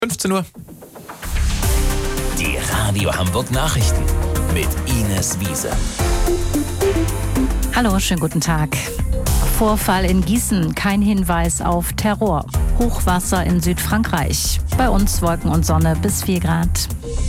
15 Uhr. Die Radio Hamburg Nachrichten mit Ines Wiese. Hallo, schönen guten Tag. Vorfall in Gießen, kein Hinweis auf Terror. Hochwasser in Südfrankreich. Bei uns Wolken und Sonne bis 4 Grad.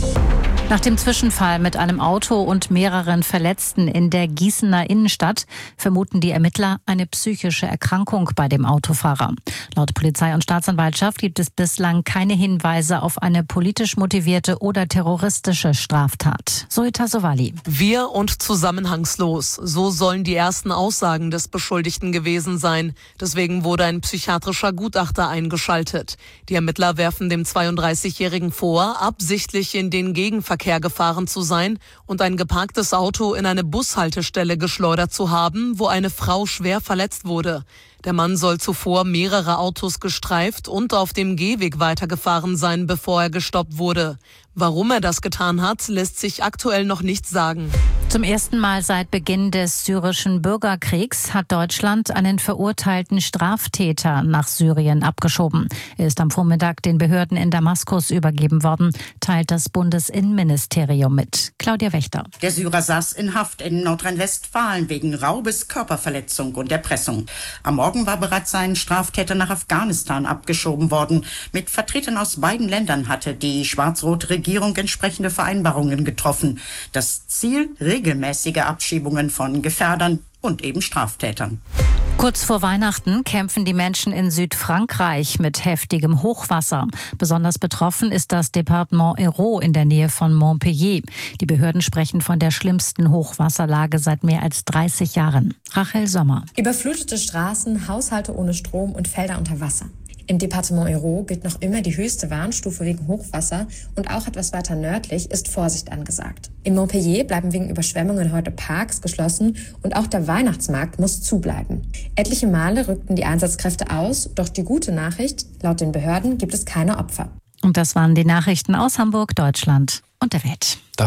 Nach dem Zwischenfall mit einem Auto und mehreren Verletzten in der Gießener Innenstadt vermuten die Ermittler eine psychische Erkrankung bei dem Autofahrer. Laut Polizei und Staatsanwaltschaft gibt es bislang keine Hinweise auf eine politisch motivierte oder terroristische Straftat. Zoita Sowali. Wir und zusammenhangslos. So sollen die ersten Aussagen des Beschuldigten gewesen sein. Deswegen wurde ein psychiatrischer Gutachter eingeschaltet. Die Ermittler werfen dem 32-Jährigen vor, absichtlich in den Gegenverkehr gefahren zu sein und ein geparktes Auto in eine Bushaltestelle geschleudert zu haben, wo eine Frau schwer verletzt wurde. Der Mann soll zuvor mehrere Autos gestreift und auf dem Gehweg weitergefahren sein, bevor er gestoppt wurde. Warum er das getan hat, lässt sich aktuell noch nicht sagen. Zum ersten Mal seit Beginn des syrischen Bürgerkriegs hat Deutschland einen verurteilten Straftäter nach Syrien abgeschoben. Er ist am Vormittag den Behörden in Damaskus übergeben worden, teilt das Bundesinnenministerium mit. Claudia Wächter. Der Syrer saß in Haft in Nordrhein-Westfalen wegen Raubes, Körperverletzung und Erpressung. Am Morgen war bereits sein Straftäter nach Afghanistan abgeschoben worden. Mit Vertretern aus beiden Ländern hatte die schwarz-rote Regierung entsprechende Vereinbarungen getroffen. Das Ziel: regelmäßige Abschiebungen von Gefährdern und eben Straftätern. Kurz vor Weihnachten kämpfen die Menschen in Südfrankreich mit heftigem Hochwasser. Besonders betroffen ist das Departement Hérault in der Nähe von Montpellier. Die Behörden sprechen von der schlimmsten Hochwasserlage seit mehr als 30 Jahren. Rachel Sommer. Überflutete Straßen, Haushalte ohne Strom und Felder unter Wasser. Im Departement Hérault gilt noch immer die höchste Warnstufe wegen Hochwasser und auch etwas weiter nördlich ist Vorsicht angesagt. In Montpellier bleiben wegen Überschwemmungen heute Parks geschlossen und auch der Weihnachtsmarkt muss zubleiben. Etliche Male rückten die Einsatzkräfte aus, doch die gute Nachricht: laut den Behörden gibt es keine Opfer. Und das waren die Nachrichten aus Hamburg, Deutschland und der Welt.